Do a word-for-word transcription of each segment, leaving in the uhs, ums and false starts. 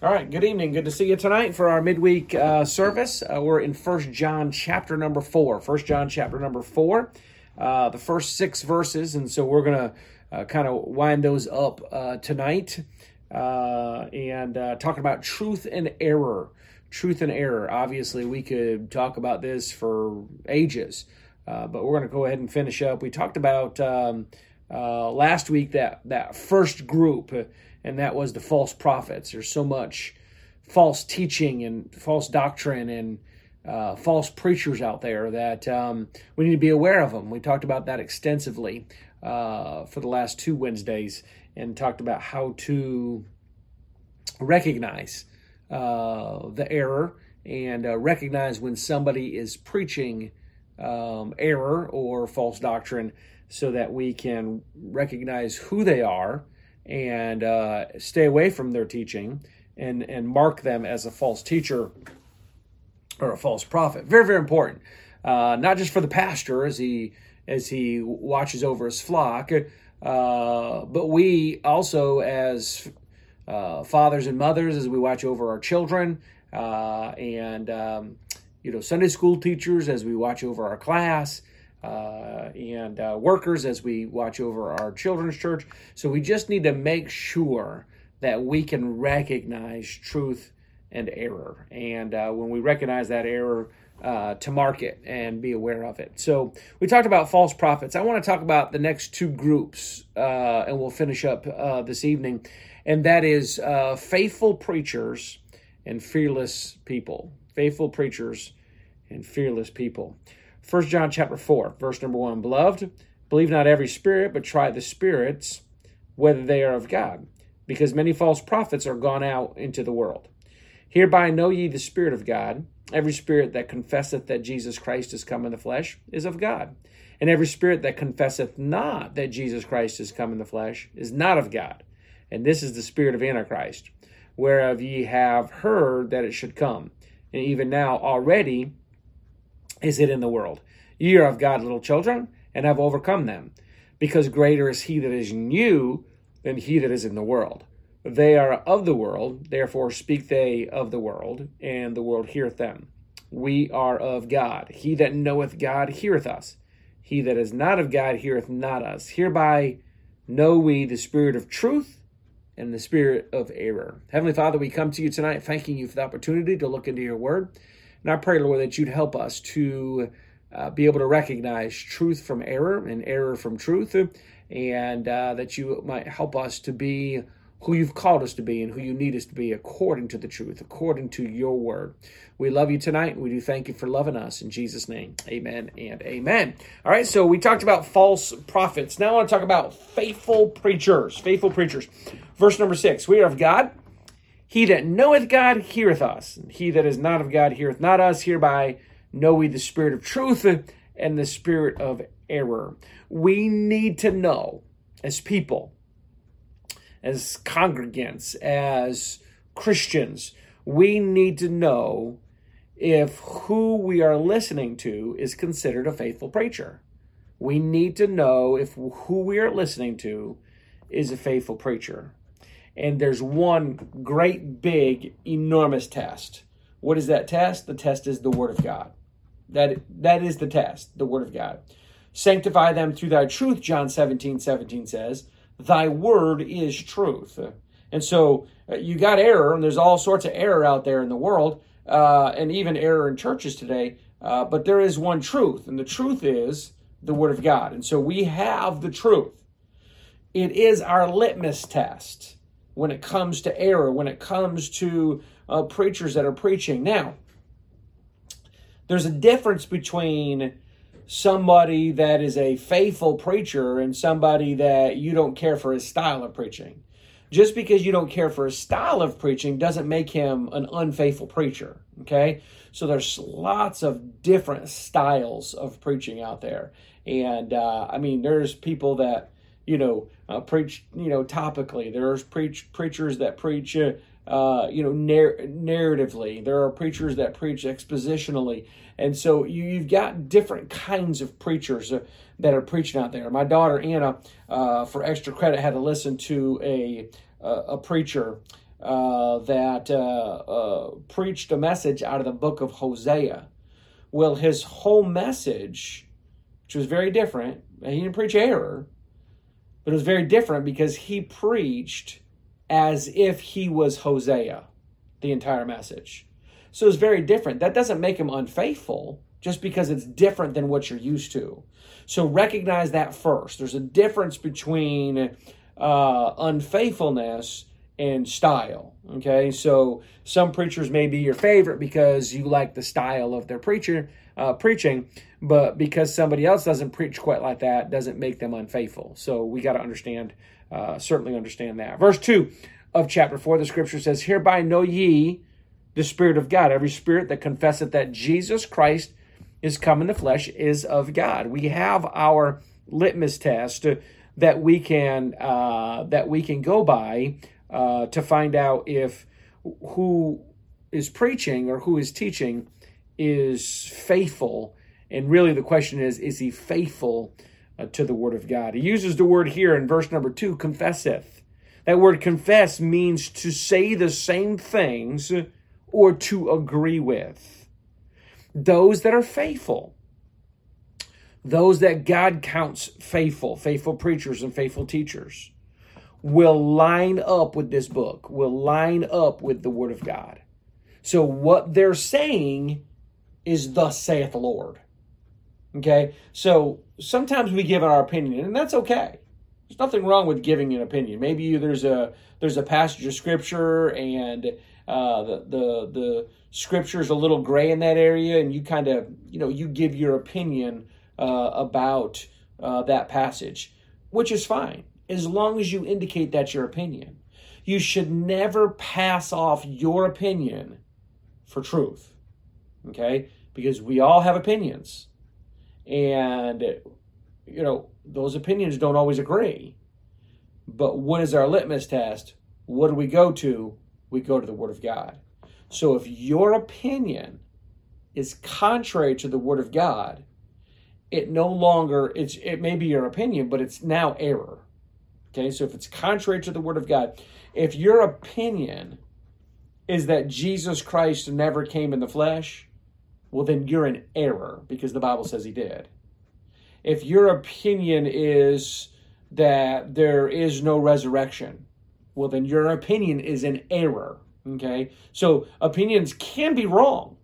All right, good evening. Good to see you tonight for our midweek uh, service. Uh, we're in First John chapter number four. First John chapter number four, uh, the first six verses. And so we're going to uh, kind of wind those up uh, tonight uh, and uh, talk about truth and error. Truth and error. Obviously, we could talk about this for ages, uh, but we're going to go ahead and finish up. We talked about um, uh, last week that, that first group, and that was the false prophets. There's so much false teaching and false doctrine and uh, false preachers out there that um, we need to be aware of them. We talked about that extensively uh, for the last two Wednesdays and talked about how to recognize uh, the error and uh, recognize when somebody is preaching um, error or false doctrine so that we can recognize who they are and uh, stay away from their teaching and, and mark them as a false teacher or a false prophet. Very, very important. Uh, not just for the pastor as he as he watches over his flock, uh, but we also as uh, fathers and mothers as we watch over our children uh, and um, you know Sunday school teachers as we watch over our class. Uh, and uh, workers as we watch over our children's church. So we just need to make sure that we can recognize truth and error. And uh, when we recognize that error, uh, to mark it and be aware of it. So we talked about false prophets. I want to talk about the next two groups, uh, and we'll finish up uh, this evening. And that is uh, faithful preachers and fearless people. Faithful preachers and fearless people. First John chapter four, verse number one, Beloved, believe not every spirit, but try the spirits, whether they are of God, because many false prophets are gone out into the world. Hereby know ye the Spirit of God. Every spirit that confesseth that Jesus Christ is come in the flesh is of God. And every spirit that confesseth not that Jesus Christ is come in the flesh is not of God. And this is the spirit of Antichrist, whereof ye have heard that it should come. And even now already is it in the world. Ye are of God, little children, and have overcome them, because greater is he that is in you than he that is in the world. They are of the world, therefore speak they of the world, and the world heareth them. We are of God. He that knoweth God heareth us. He that is not of God heareth not us. Hereby know we the spirit of truth and the spirit of error. Heavenly Father, we come to you tonight thanking you for the opportunity to look into your word. And I pray, Lord, that you'd help us to uh, be able to recognize truth from error and error from truth, and uh, that you might help us to be who you've called us to be and who you need us to be according to the truth, according to your word. We love you tonight, and we do thank you for loving us. In Jesus' name, amen and amen. All right, so we talked about false prophets. Now I want to talk about faithful preachers, faithful preachers. Verse number six, we are of God. He that knoweth God heareth us. He that is not of God heareth not us. Hereby know we the spirit of truth and the spirit of error. We need to know as people, as congregants, as Christians, we need to know if who we are listening to is considered a faithful preacher. We need to know if who we are listening to is a faithful preacher. And there's one great, big, enormous test. What is that test? The test is the Word of God. That, that is the test, the Word of God. Sanctify them through thy truth, John seventeen seventeen says. Thy word is truth. And so uh, you got error, and there's all sorts of error out there in the world, uh, and even error in churches today. Uh, but there is one truth, and the truth is the Word of God. And so we have the truth. It is our litmus test when it comes to error, when it comes to uh, preachers that are preaching. Now, there's a difference between somebody that is a faithful preacher and somebody that you don't care for his style of preaching. Just because you don't care for his style of preaching doesn't make him an unfaithful preacher, okay? So there's lots of different styles of preaching out there. And, uh, I mean, there's people that, you know, uh, preach, you know, topically. There's preach preachers that preach, uh, uh, you know, narr- narratively. There are preachers that preach expositionally. And so you, you've got different kinds of preachers uh, that are preaching out there. My daughter, Anna, uh, for extra credit, had to listen to a, a, a preacher uh, that uh, uh, preached a message out of the book of Hosea. Well, his whole message, which was very different, he didn't preach error, but it was very different because he preached as if he was Hosea, the entire message. So it's very different. That doesn't make him unfaithful just because it's different than what you're used to. So recognize that first. There's a difference between uh, unfaithfulness and style. Okay, so some preachers may be your favorite because you like the style of their preacher uh, preaching, but because somebody else doesn't preach quite like that, doesn't make them unfaithful. So we got to understand, uh, certainly understand that. Verse two of chapter four, the scripture says, "Hereby know ye the Spirit of God. Every spirit that confesseth that Jesus Christ is come in the flesh is of God." We have our litmus test that we can uh, that we can go by uh, to find out if who is preaching or who is teaching is faithful. And really the question is, is he faithful uh, to the Word of God? He uses the word here in verse number two, confesseth. That word confess means to say the same things or to agree with. Those that are faithful, those that God counts faithful, faithful preachers and faithful teachers, will line up with this book, will line up with the Word of God. So what they're saying is, "Thus saith the Lord." Okay? So sometimes we give our opinion, and that's okay. There's nothing wrong with giving an opinion. Maybe you, there's a there's a passage of Scripture, and uh, the the the Scripture's a little gray in that area, and you kind of, you know, you give your opinion uh, about uh, that passage, which is fine, as long as you indicate that's your opinion. You should never pass off your opinion for truth, okay? Because we all have opinions, and, you know, those opinions don't always agree. But what is our litmus test? What do we go to? We go to the Word of God. So if your opinion is contrary to the Word of God, it no longer, it's it may be your opinion, but it's now error. Okay, so if it's contrary to the Word of God, if your opinion is that Jesus Christ never came in the flesh, well, then you're in error because the Bible says he did. If your opinion is that there is no resurrection, well, then your opinion is in error. Okay, so opinions can be wrong,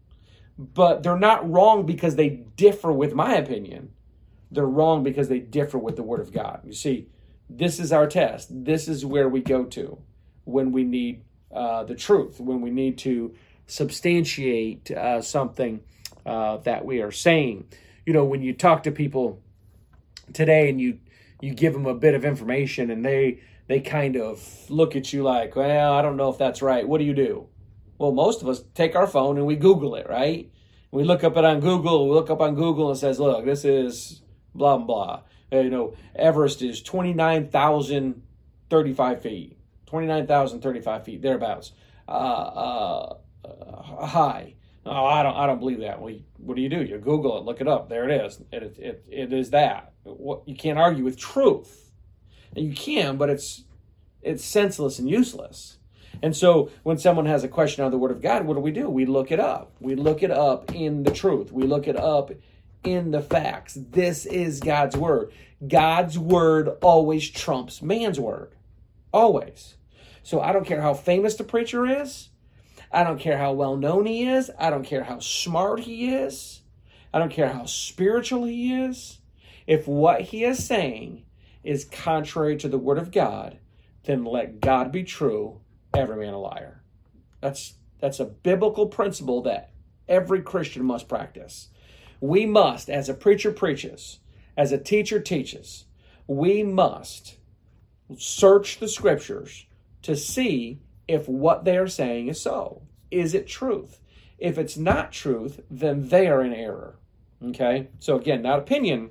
but they're not wrong because they differ with my opinion. They're wrong because they differ with the Word of God. You see, this is our test. This is where we go to when we need uh, the truth, when we need to substantiate uh, something uh, that we are saying. You know, when you talk to people today and you you give them a bit of information and they they kind of look at you like, well, I don't know if that's right. What do you do? Well, most of us take our phone and we Google it, right? We look up it on Google. We look up on Google and it says, look, this is blah, blah. Uh, you know, Everest is twenty-nine thousand thirty-five feet. twenty-nine thousand thirty-five feet, thereabouts. Uh, uh, uh, high. Oh, I don't I don't believe that. Well, what do you do? You Google it, look it up. There it is. It, it, it is that. What, you can't argue with truth. And you can, but it's it's senseless and useless. And so when someone has a question on the Word of God, what do we do? We look it up. We look it up in the truth. We look it up in the facts. This is God's Word. God's Word always trumps man's word. Always. So I don't care how famous the preacher is. I don't care how well known he is. I don't care how smart he is. I don't care how spiritual he is. If what he is saying is contrary to the Word of God, then let God be true, every man a liar. That's that's a biblical principle that every Christian must practice. We must, as a preacher preaches, as a teacher teaches, we must search the Scriptures to see if what they are saying is so. Is it truth? If it's not truth, then they are in error. Okay? So again, not opinion,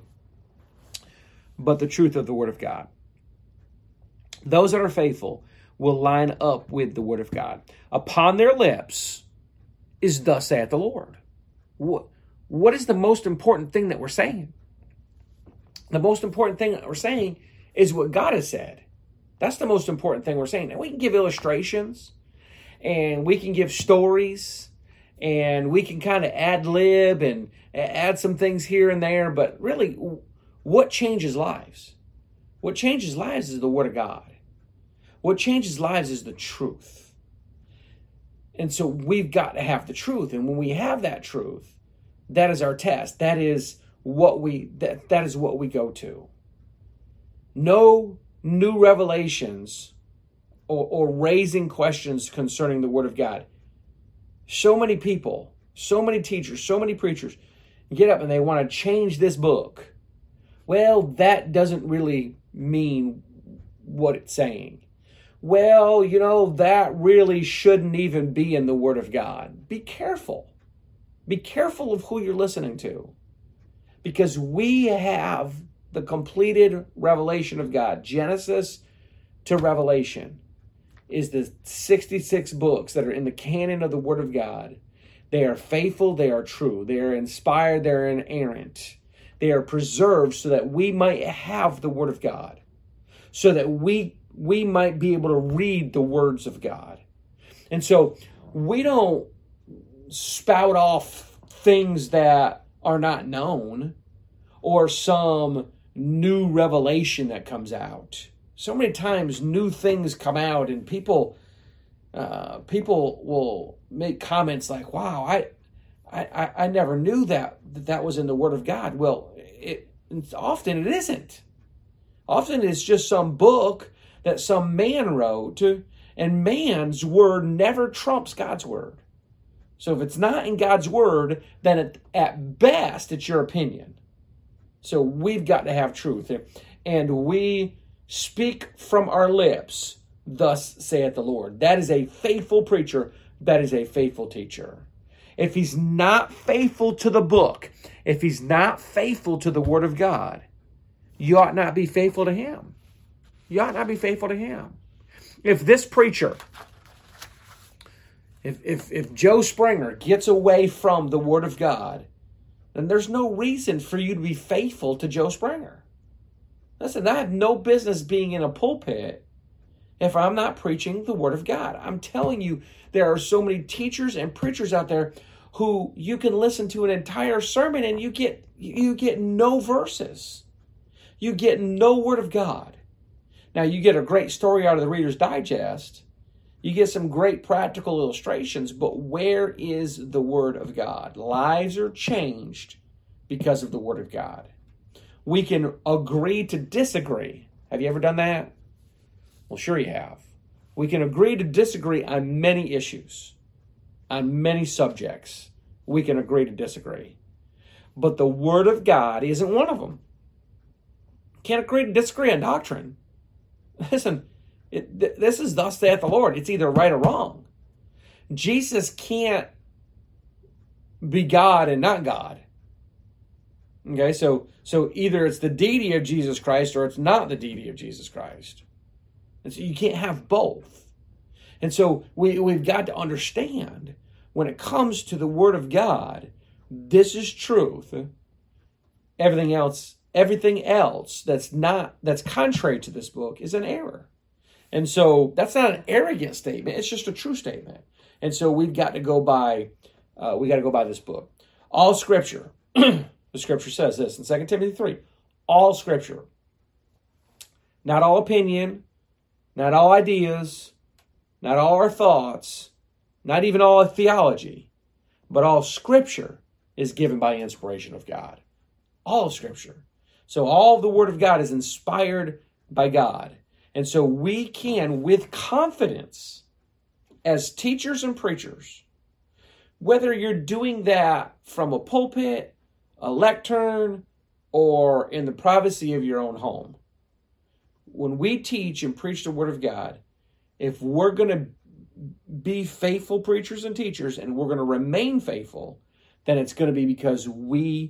but the truth of the Word of God. Those that are faithful will line up with the Word of God. Upon their lips is thus saith the Lord. What, what is the most important thing that we're saying? The most important thing that we're saying is what God has said. That's the most important thing we're saying. And we can give illustrations, and we can give stories, and we can kind of ad-lib and add some things here and there, but really, what changes lives? What changes lives is the Word of God. What changes lives is the truth. And so we've got to have the truth. And when we have that truth, that is our test. That is what we that, that is what we go to. No new revelations or, or raising questions concerning the Word of God. So many people, so many teachers, so many preachers get up and they want to change this book. Well, that doesn't really mean what it's saying. Well, you know, that really shouldn't even be in the Word of God. Be careful. Be careful of who you're listening to. Because we have the completed revelation of God. Genesis to Revelation is the sixty-six books that are in the canon of the Word of God. They are faithful, they are true, they are inspired, they are inerrant. They are preserved so that we might have the Word of God, so that we we might be able to read the words of God. And so we don't spout off things that are not known or some new revelation that comes out. So many times new things come out and people uh, people will make comments like, wow, I, I, I never knew that, that that was in the Word of God. Well, it, often it isn't. Often it's just some book that some man wrote, and man's word never trumps God's word. So if it's not in God's word, then it, at best it's your opinion. So we've got to have truth. And we speak from our lips, thus saith the Lord. That is a faithful preacher. That is a faithful teacher. If he's not faithful to the book, if he's not faithful to the Word of God, you ought not be faithful to him. You ought not be faithful to him. If this preacher, if, if, if Joe Springer gets away from the Word of God, then there's no reason for you to be faithful to Joe Springer. Listen, I have no business being in a pulpit if I'm not preaching the Word of God. I'm telling you, there are so many teachers and preachers out there who you can listen to an entire sermon and you get you get no verses. You get no Word of God. Now, you get a great story out of the Reader's Digest. You get some great practical illustrations, but where is the Word of God? Lives are changed because of the Word of God. We can agree to disagree. Have you ever done that? Well, sure you have. We can agree to disagree on many issues, on many subjects. We can agree to disagree. But the Word of God isn't one of them. Can't agree to disagree on doctrine. Listen, it, th- this is thus saith the Lord. It's either right or wrong. Jesus can't be God and not God. Okay, so so either it's the deity of Jesus Christ or it's not the deity of Jesus Christ. And so you can't have both. And so we, we've got to understand when it comes to the Word of God, this is truth. Everything else Everything else that's not, that's contrary to this book is an error. And so that's not an arrogant statement. It's just a true statement. And so we've got to go by, uh, we got to go by this book. All Scripture, the Scripture says this in Second Timothy three, all Scripture, not all opinion, not all ideas, not all our thoughts, not even all our theology, but all Scripture is given by inspiration of God. All Scripture. So all the Word of God is inspired by God. And so we can, with confidence, as teachers and preachers, whether you're doing that from a pulpit, a lectern, or in the privacy of your own home, when we teach and preach the Word of God, if we're going to be faithful preachers and teachers, and we're going to remain faithful, then it's going to be because we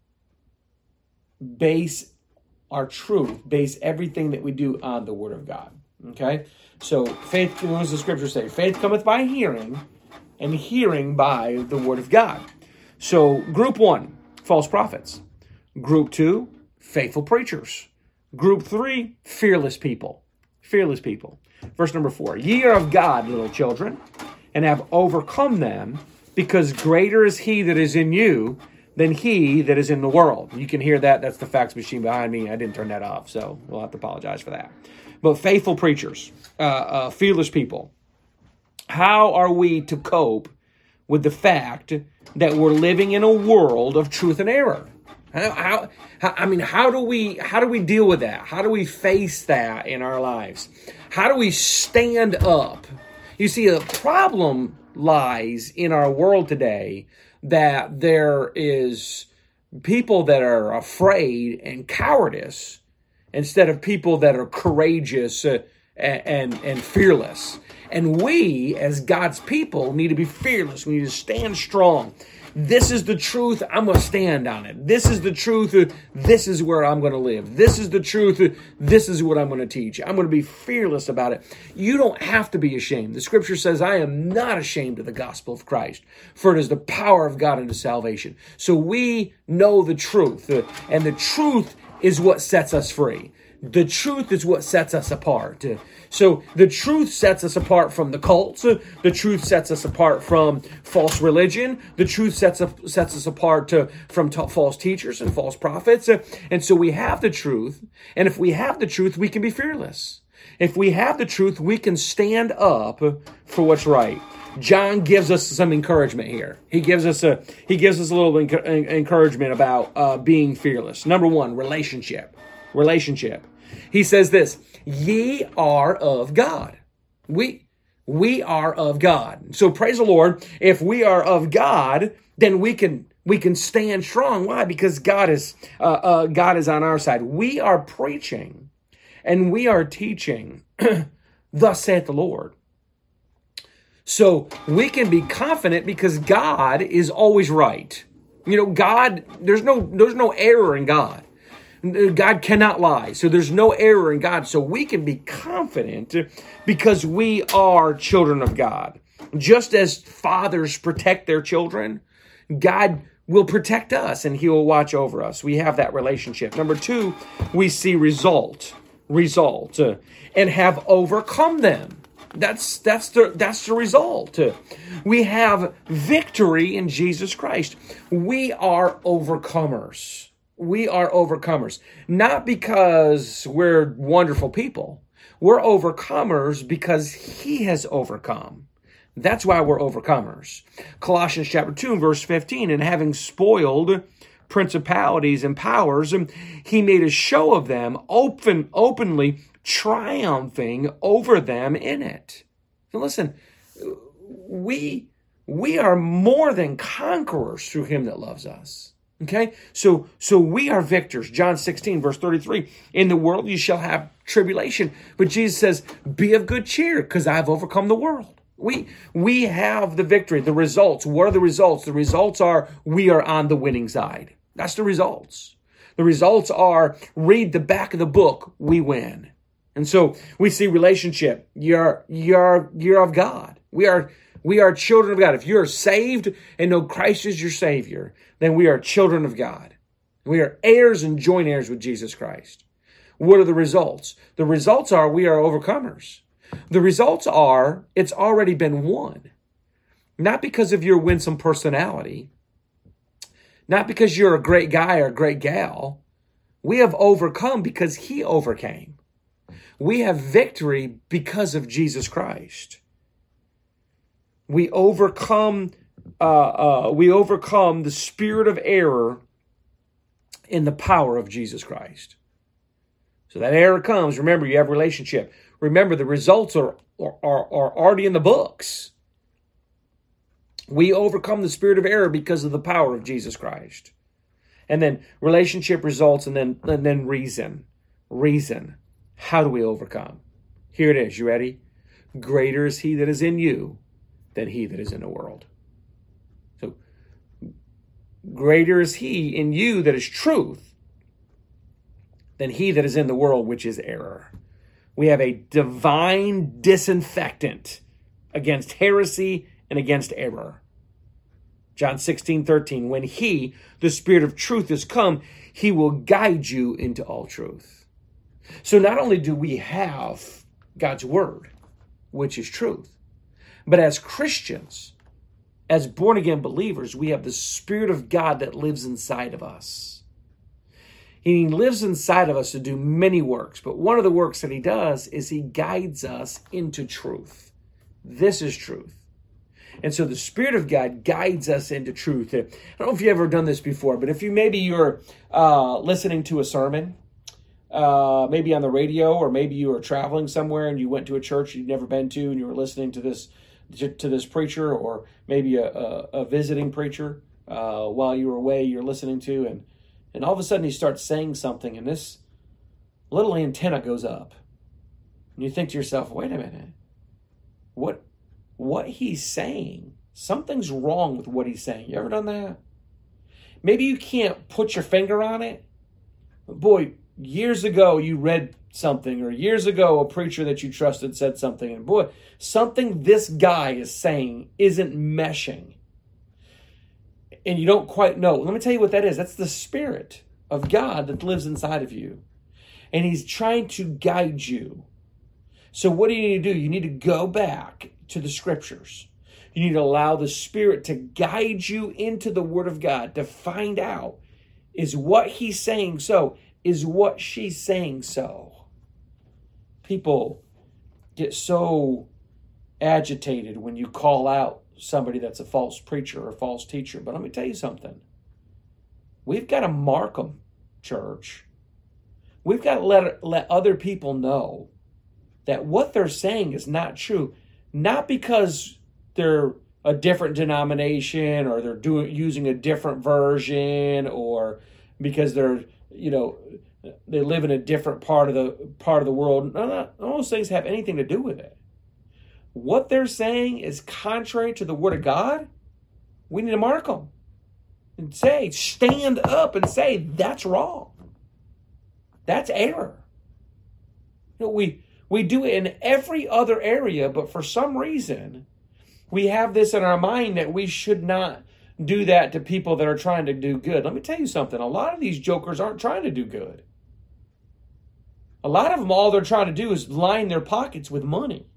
base our truth, base everything that we do on the Word of God. Okay? So faith, what does the Scripture say? Faith cometh by hearing, and hearing by the Word of God. So group one, false prophets. Group two, faithful preachers. Group three, fearless people. Fearless people. Verse number four. Ye are of God, little children, and have overcome them, because greater is he that is in you than he that is in the world. You can hear that. That's the fax machine behind me. I didn't turn that off, so we'll have to apologize for that. But faithful preachers, uh, uh, fearless people, how are we to cope with the fact that we're living in a world of truth and error? How, how, how, I mean, how do we how do we deal with that? How do we face that in our lives? How do we stand up? You see, the problem lies in our world today that there is people that are afraid and cowardice instead of people that are courageous uh, and, and, and fearless. And we, as God's people, need to be fearless. We need to stand strong. This is the truth. I'm going to stand on it. This is the truth. This is where I'm going to live. This is the truth. This is what I'm going to teach. I'm going to be fearless about it. You don't have to be ashamed. The scripture says, I am not ashamed of the gospel of Christ, for it is the power of God unto salvation. So we know the truth, and the truth is what sets us free. The truth is what sets us apart. So the truth sets us apart from the cults. The truth sets us apart from false religion. The truth sets us, sets us apart to, from t- false teachers and false prophets. And so we have the truth. And if we have the truth, we can be fearless. If we have the truth, we can stand up for what's right. John gives us some encouragement here. He gives us a he gives us a little enc- encouragement about uh, being fearless. Number one, relationship. Relationship. He says this, ye are of God. We, we are of God. So praise the Lord. If we are of God, then we can, we can stand strong. Why? Because God is, uh, uh, God is on our side. We are preaching and we are teaching, thus saith the Lord. So we can be confident because God is always right. You know, God, there's no, there's no error in God. God cannot lie. So there's no error in God. So we can be confident because we are children of God. Just as fathers protect their children, God will protect us and he will watch over us. We have that relationship. Number two, we see result, result, uh, and have overcome them. That's, that's the, that's the result. We have victory in Jesus Christ. We are overcomers. We are overcomers, not because we're wonderful people. We're overcomers because he has overcome. That's why we're overcomers. Colossians chapter two, verse fifteen, and having spoiled principalities and powers, he made a show of them, open, openly triumphing over them in it. So listen, we, we are more than conquerors through him that loves us. Okay, so so we are victors. John sixteen, verse thirty-three. In the world you shall have tribulation. But Jesus says, be of good cheer, because I've overcome the world. We we have the victory. The results. What are the results? The results are we are on the winning side. That's the results. The results are read the back of the book, we win. And so we see relationship. You're you're you're of God. We are We are children of God. If you are saved and know Christ is your Savior, then we are children of God. We are heirs and joint heirs with Jesus Christ. What are the results? The results are we are overcomers. The results are it's already been won. Not because of your winsome personality. Not because you're a great guy or a great gal. We have overcome because he overcame. We have victory because of Jesus Christ. We overcome, uh, uh, we overcome the spirit of error in the power of Jesus Christ. So that error comes. Remember, you have a relationship. Remember, the results are, are, are already in the books. We overcome the spirit of error because of the power of Jesus Christ. And then relationship results, and then, and then reason. Reason. How do we overcome? Here it is. You ready? Greater is he that is in you than he that is in the world. So, greater is he in you that is truth than he that is in the world, which is error. We have a divine disinfectant against heresy and against error. John sixteen, thirteen, when he, the Spirit of truth, is come, he will guide you into all truth. So not only do we have God's word, which is truth. But as Christians, as born-again believers, we have the Spirit of God that lives inside of us. He lives inside of us to do many works, but one of the works that he does is he guides us into truth. This is truth. And so the Spirit of God guides us into truth. I don't know if you've ever done this before, but if you maybe you're uh, listening to a sermon, uh, maybe on the radio, or maybe you were traveling somewhere and you went to a church you'd never been to and you were listening to this to, to this preacher, or maybe a, a, a visiting preacher uh, while you were away you're listening to, and, and all of a sudden he starts saying something and this little antenna goes up. And you think to yourself, wait a minute, what what he's saying, something's wrong with what he's saying. You ever done that? Maybe you can't put your finger on it, but boy, years ago you read something, or years ago a preacher that you trusted said something, and boy, something this guy is saying isn't meshing. And you don't quite know. Let me tell you what that is. That's the Spirit of God that lives inside of you. And he's trying to guide you. So what do you need to do? You need to go back to the Scriptures. You need to allow the Spirit to guide you into the Word of God to find out, is what he's saying so? Is what she's saying so? People get so agitated when you call out somebody that's a false preacher or a false teacher. But let me tell you something. We've got to mark them, church. We've got to let, let other people know that what they're saying is not true. Not because they're a different denomination, or they're doing using a different version, or because they're, you know, they live in a different part of the part of the world. None of those things have anything to do with it. What they're saying is contrary to the Word of God. We need to mark them and say, stand up and say, that's wrong. That's error. You know, we we do it in every other area, but for some reason, we have this in our mind that we should not do that to people that are trying to do good. Let me tell you something. A lot of these jokers aren't trying to do good. A lot of them, all they're trying to do is line their pockets with money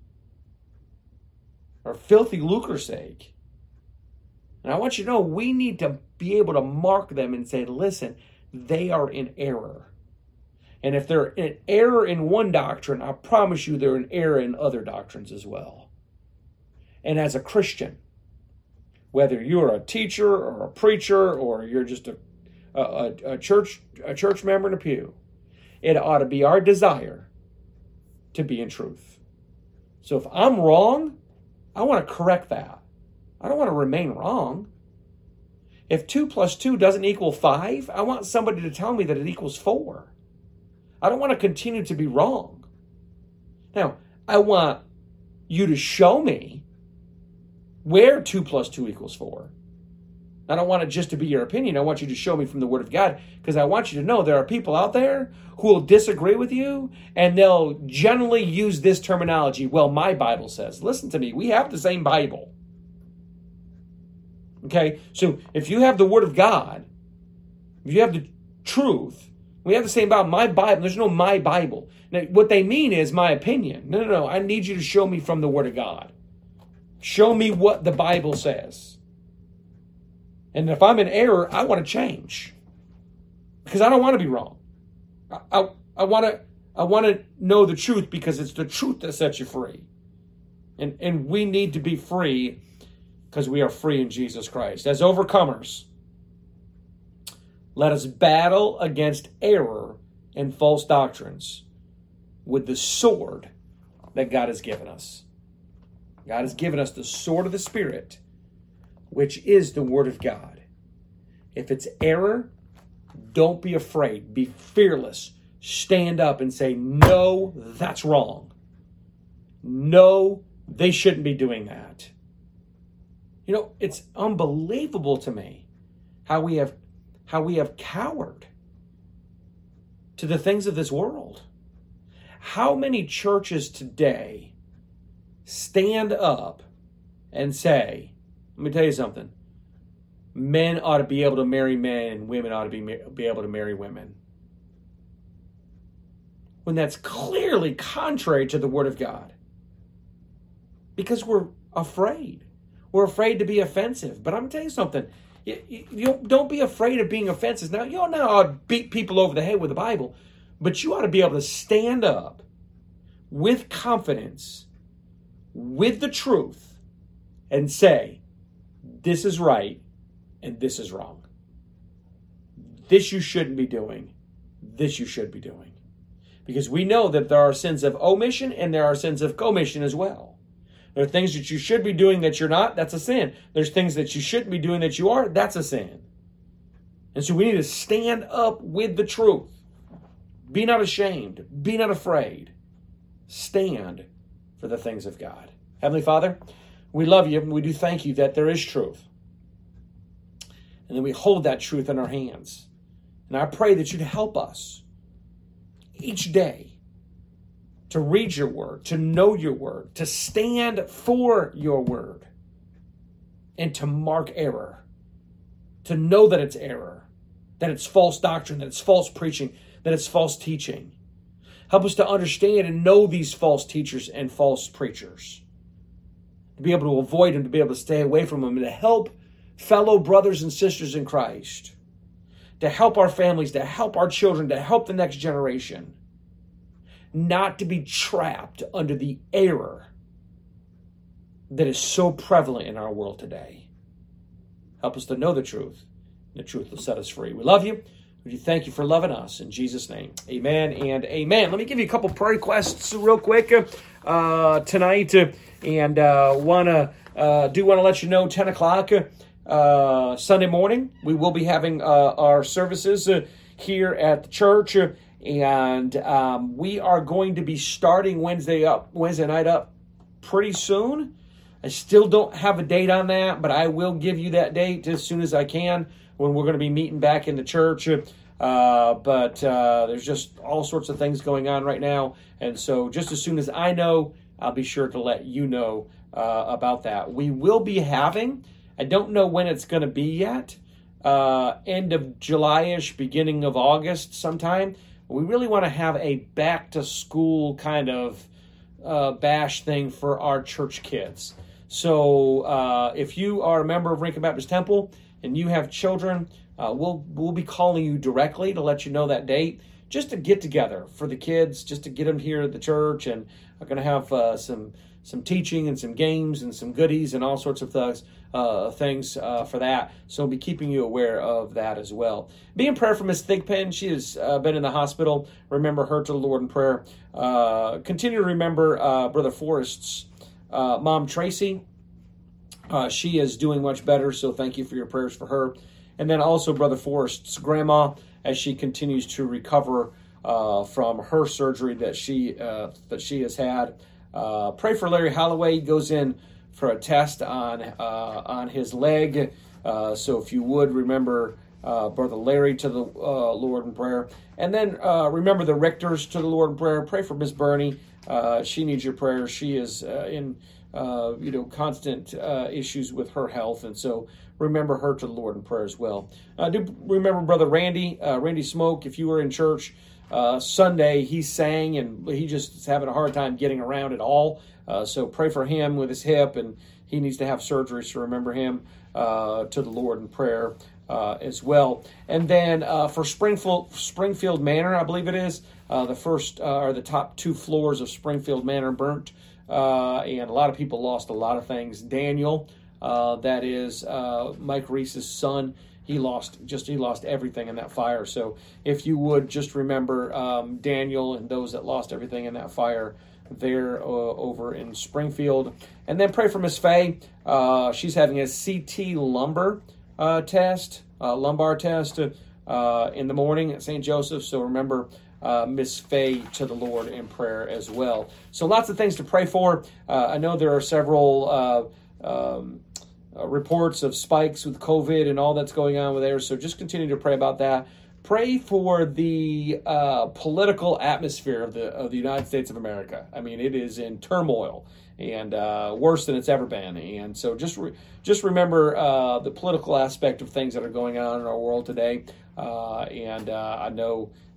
or filthy lucre's sake. And I want you to know, we need to be able to mark them and say, listen, they are in error. And if they're in error in one doctrine, I promise you they're in error in other doctrines as well. And as a Christian, whether you're a teacher or a preacher, or you're just a, a, a church a church member in a pew, it ought to be our desire to be in truth. So if I'm wrong, I want to correct that. I don't want to remain wrong. If two plus two doesn't equal five, I want somebody to tell me that it equals four. I don't want to continue to be wrong. Now, I want you to show me where two plus two equals four. I don't want it just to be your opinion. I want you to show me from the Word of God, because I want you to know there are people out there who will disagree with you, and they'll generally use this terminology. Well, my Bible says. Listen to me. We have the same Bible. Okay? So if you have the Word of God, if you have the truth, we have the same Bible. My Bible, there's no my Bible. Now, what they mean is my opinion. No, no, no. I need you to show me from the Word of God. Show me what the Bible says. And if I'm in error, I want to change, because I don't want to be wrong. I, I, I want to I want to know the truth, because it's the truth that sets you free. And, and we need to be free because we are free in Jesus Christ. As overcomers, let us battle against error and false doctrines with the sword that God has given us. God has given us the sword of the Spirit, which is the Word of God. If it's error, don't be afraid. Be fearless. Stand up and say, no, that's wrong. No, they shouldn't be doing that. You know, it's unbelievable to me how we have how we have cowered to the things of this world. How many churches today stand up and say, let me tell you something. Men ought to be able to marry men, and women ought to be, be able to marry women. when that's clearly contrary to the Word of God. Because we're afraid. We're afraid to be offensive. But I'm going to tell you something. You, you, you don't be afraid of being offensive. Now, you don't know how to beat people over the head with the Bible, but you ought to be able to stand up with confidence, with the truth, and say, this is right and this is wrong. This you shouldn't be doing. This you should be doing. Because we know that there are sins of omission and there are sins of commission as well. There are things that you should be doing that you're not. That's a sin. There's things that you shouldn't be doing that you are. That's a sin. And so we need to stand up with the truth. Be not ashamed. Be not afraid. Stand for the things of God. Heavenly Father, we love you and we do thank you that there is truth. And then we hold that truth in our hands. And I pray that you'd help us each day to read your word, to know your word, to stand for your word, and to mark error, to know that it's error, that it's false doctrine, that it's false preaching, that it's false teaching. Help us to understand and know these false teachers and false preachers, to be able to avoid them, to be able to stay away from them, and to help fellow brothers and sisters in Christ, to help our families, to help our children, to help the next generation, not to be trapped under the error that is so prevalent in our world today. Help us to know the truth. The truth will set us free. We love you. We thank you for loving us. In Jesus' name, amen and amen. Let me give you a couple prayer requests real quick uh, tonight. Uh, and uh, wanna uh, do want to let you know, ten o'clock uh, Sunday morning, we will be having uh, our services uh, here at the church. Uh, And um, we are going to be starting Wednesday up, Wednesday night up pretty soon. I still don't have a date on that, but I will give you that date as soon as I can when we're going to be meeting back in the church. Uh, but uh, there's just all sorts of things going on right now. And so just as soon as I know, I'll be sure to let you know uh, about that. We will be having, I don't know when it's going to be yet, uh, end of July-ish, beginning of August sometime. We really want to have a back-to-school kind of uh, bash thing for our church kids. So uh, if you are a member of Rincon Baptist Temple and you have children, uh, we'll we'll be calling you directly to let you know that date, just to get together for the kids, just to get them here at the church. And we're going to have uh, some some teaching and some games and some goodies and all sorts of things, uh, things uh, for that. So we'll be keeping you aware of that as well. Be in prayer for Miss Thigpen. She has uh, been in the hospital. Remember her to the Lord in prayer. Uh, continue to remember uh, Brother Forrest's uh, mom, Tracy. Uh, she is doing much better, so thank you for your prayers for her. And then also Brother Forrest's grandma, as she continues to recover uh, from her surgery that she uh, that she has had. Uh, pray for Larry Holloway. He goes in for a test on uh, on his leg. Uh, so if you would remember uh, Brother Larry to the uh, Lord in prayer. And then uh, remember the Richters to the Lord in prayer. Pray for Miss Bernie. Uh, she needs your prayers. She is uh, in uh, you know constant uh, issues with her health. And so remember her to the Lord in prayer as well. Uh, do remember Brother Randy, uh, Randy Smoke. If you were in church Uh, Sunday, he sang, and he just is having a hard time getting around at all. Uh, so pray for him with his hip, and he needs to have surgery, so remember him uh, to the Lord in prayer uh, as well. And then uh, for Springfield, Springfield Manor, I believe it is, uh, the first uh, or the top two floors of Springfield Manor burnt, uh, and a lot of people lost a lot of things. Daniel, uh, that is uh, Mike Reese's son, He lost just he lost everything in that fire. So if you would just remember um, Daniel and those that lost everything in that fire there uh, over in Springfield. And then pray for Miss Faye. Uh, she's having a C T lumbar uh, test, uh, lumbar test uh, in the morning at Saint Joseph. So remember uh, Miss Faye to the Lord in prayer as well. So lots of things to pray for. Uh, I know there are several Uh, um, Uh, reports of spikes with COVID and all that's going on with there. So just continue to pray about that. Pray for the uh, political atmosphere of the of the United States of America. I mean, it is in turmoil and uh, worse than it's ever been. And so just re- just remember uh, the political aspect of things that are going on in our world today. Uh, and uh, I know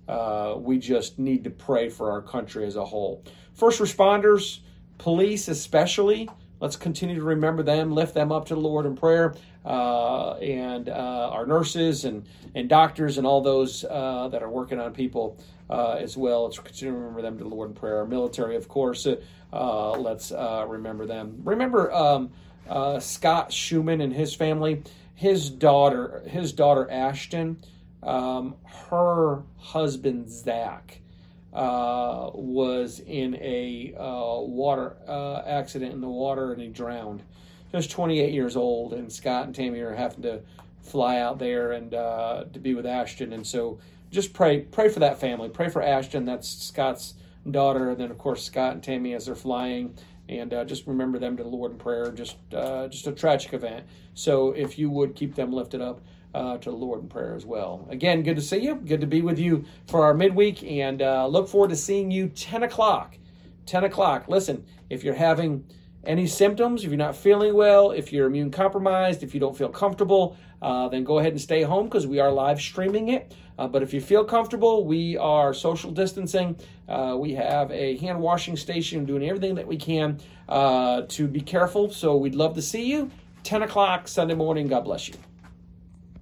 uh, we just need to pray for our country as a whole. First responders, police especially, let's continue to remember them, lift them up to the Lord in prayer, uh, and uh, our nurses and, and doctors and all those uh, that are working on people uh, as well. Let's continue to remember them to the Lord in prayer. Our military, of course, uh, let's uh, remember them. Remember um, uh, Scott Schumann and his family. His daughter, his daughter Ashton, um, her husband Zach uh, was in a uh, water uh, accident in the water, and he drowned. He was twenty-eight years old, and Scott and Tammy are having to fly out there and uh, to be with Ashton. And so, just pray, pray for that family. Pray for Ashton. That's Scott's daughter, and then of course Scott and Tammy as they're flying. And uh, just remember them to the Lord in prayer. Just uh, just a tragic event. So if you would keep them lifted up uh, to the Lord in prayer as well. Again, good to see you. Good to be with you for our midweek. And uh, look forward to seeing you ten o'clock. ten o'clock. Listen, if you're having any symptoms, if you're not feeling well, if you're immune compromised, if you don't feel comfortable, uh, then go ahead and stay home because we are live streaming it. Uh, but if you feel comfortable, we are social distancing. Uh, we have a hand washing station, doing everything that we can uh, to be careful. So we'd love to see you. ten o'clock Sunday morning. God bless you.